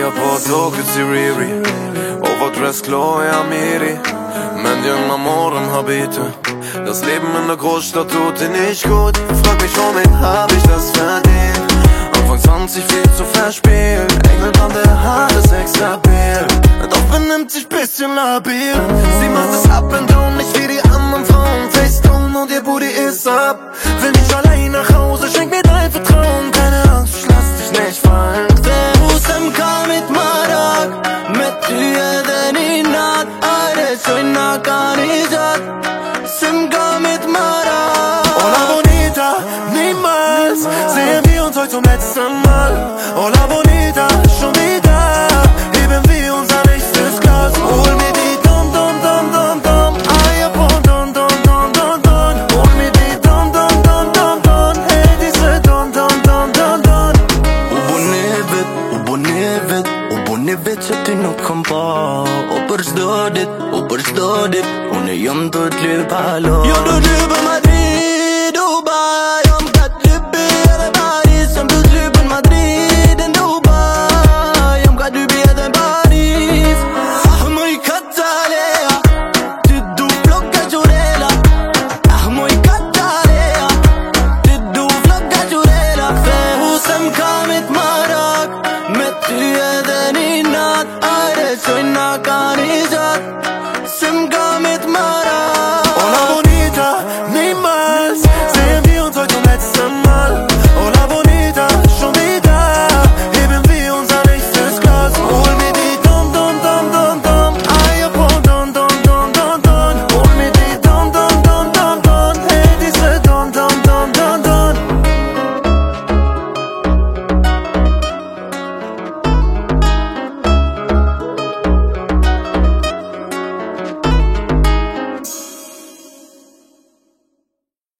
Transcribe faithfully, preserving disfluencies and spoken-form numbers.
Aja po tokët si Riri Overdress Chloe Amiri Mendjen am Morgen habite Das Leben in der Großstadt tut dir nicht gut. Frag mich, womit hab ich das verdient? Anfang zwanzig viel zu verspielt. Engelbande Haare, Sexappeal. Doch benimmt sich bisschen labil. Sie macht es up and down, nicht wie die anderen Frauen. Facetune und ihr Booty ist ab. Will nicht allein nach Hause, schenk mir dein Vertrauen. Keine Angst, ich lass dich nicht fallen. Usam mit Marak Mit tuye deni naat Aare soina karijat Simka mit Marak Hola Bonita, niemals sehen wir uns heute zum letzten Mal. Hola Bonita, schon wieder heben wir unser nächstes Glas. Hol mir die Dom, Dom, Dom, Dom, Dom. Aja po Dom, Dom, Dom, Dom, Dom. Hol mir die Dom, Dom, Dom, Dom, Dom. Hey, diese Dom, Dom, Dom, Dom, Dom. Ubonevet, ubonevet, ubonevet që ti nuk kom pa. O për çdo dit, o për çdo dit Unë jam të t'lyp halo Jo do lypë Madrid